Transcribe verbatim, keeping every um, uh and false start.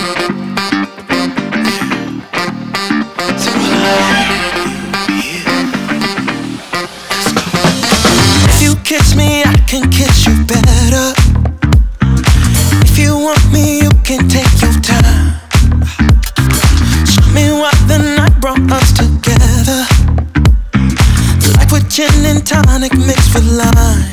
If you kiss me, I can kiss you better. If you want me, you can take your time. Show me what the night brought us together. Like with gin and tonic mixed with lime.